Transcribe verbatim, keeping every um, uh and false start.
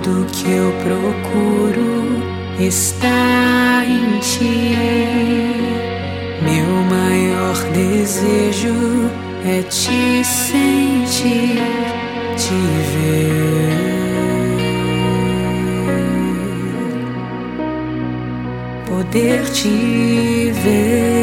Tudo que eu procuro está em ti. Meu maior desejo é te sentir, te ver, poder te ver.